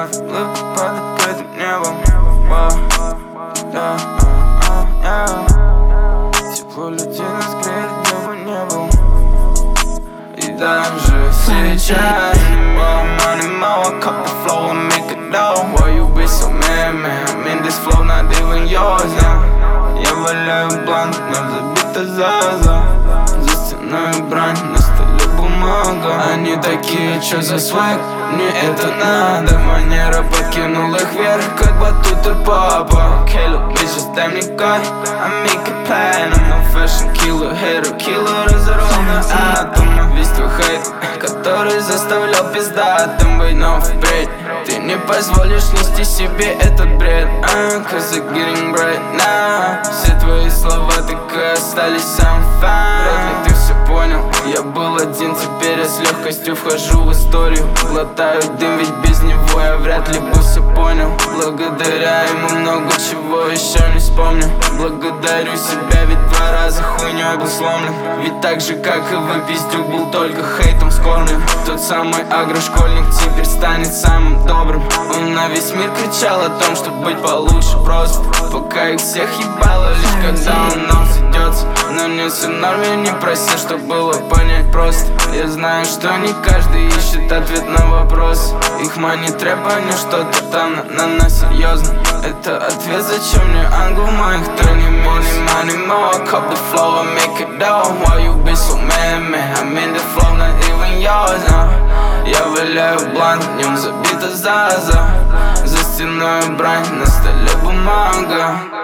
вновь улыбка под открытым небом. Тепло людей нас греет, где бы не был. И даже сейчас money more, cup the flow and make it dough. Why you be so mad, man? I'm in this flow, not even yours now. Я валяю блант, днем забита заза. За стеной брань, на столе бумага. Они такие, чё за свайк? Мне это надо. Манера подкинул их вверх, как батуты папа. Okay, look, bitches, дай мне кайф, I make it platinum. No fashion killer, hater killer, разорвал на атомы. Весь твой хейт, который заставлял пиздатым быть, но впредь ты не позволишь нести себе этот бред. Cause I'm getting bright now. Все твои слова так и остались I'm fine. Вряд ли ты все понял. Я был один, теперь я с легкостью вхожу в историю. Глотаю дым, ведь без него я вряд ли бы все понял. Благодаря ему много чего еще не вспомню. Благодарю себя, ведь 2 раза хуйней был сломлен. Ведь так же, как и вы, пиздюк был только хейтом скормлен. Тот самый агрошкольник теперь станет самым добрым. Он на весь мир кричал о том, что быть получше просто. Пока их всех ебало, лишь когда он нам сойдется. Но не все в норме, не проси, что было понять просто. Я знаю, что не каждый ищет ответ на вопрос. Их манит рэп, а не что-то там на серьезно. Это ответ, зачем мне ангел в моих тренинг. Money more, cup the flow and make it dough. Why you be so mad, man? I'm in the flow, not even yours now. Я валяю блант, днем забита заза. За стеной брань, на столе бумага.